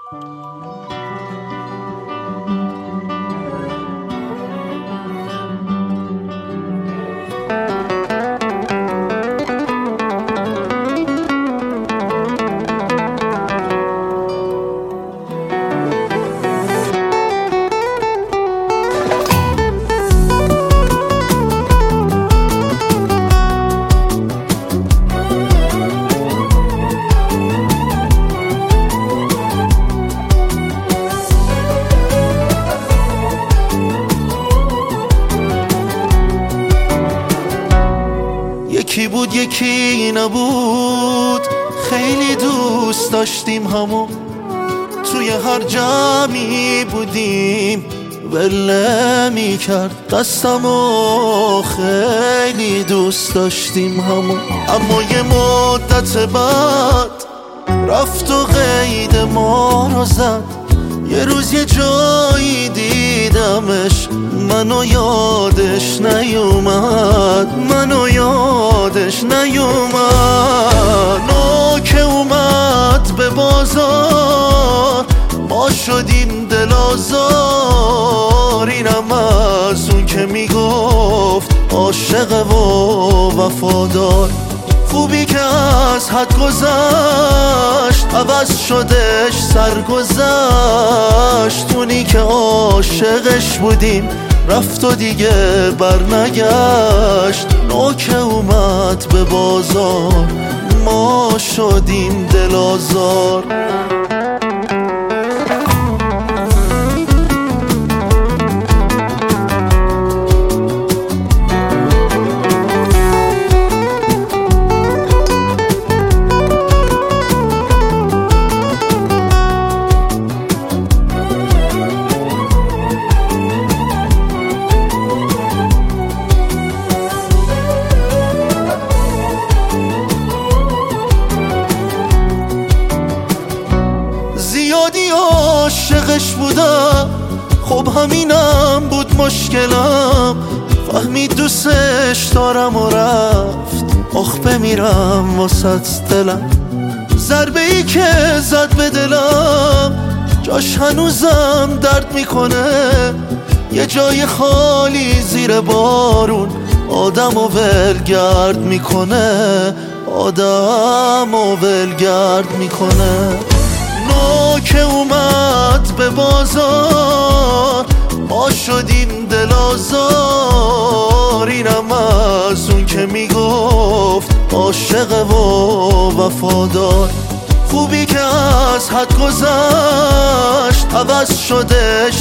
یکی بود یکی نبود، خیلی دوست داشتیم همو، توی هر جمعی بودیم ول نمی‌کرد دستمو، خیلی دوست داشتیم همو. اما یه مدت بعد رفت و قید ما رو زد، یه روز یه جایی دیدمش، منو یادش نیومد، منو یادش نیومد. نوکه اومد به بازار، ما شدیم دل آزار، اینم از اون که میگفت عاشق و وفادار. خوبی که از حد گذشت، عوض شدش سرگذشت، اونی که عاشقش بودیم رفت و دیگه برنگشت. نوکه اومد به بازار، ما شدیم دل آزار. زیادی عاشقش بودم، خب همینم بود مشکلم، فهمید دوستش دارم و رفت، آخ بمیرم واسط دلم. ضربه ای که زد به دلم، جاش هنوزم درد میکنه، یه جای خالی زیر بارون آدم و ولگرد میکنه، آدم و ولگرد میکنه. نوکه اومد به بازار، ما شدیم دل آزار، اینم از اون که میگفت عاشق و وفادار. خوبی که از حد گذشت، عوض شدش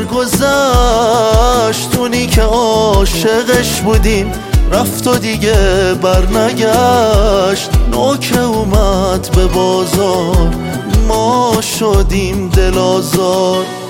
سرگذشت، اونی که عاشقش بودیم رفت و دیگه برنگشت. نوکه اومد به بازار، ما شدیم دل آزار.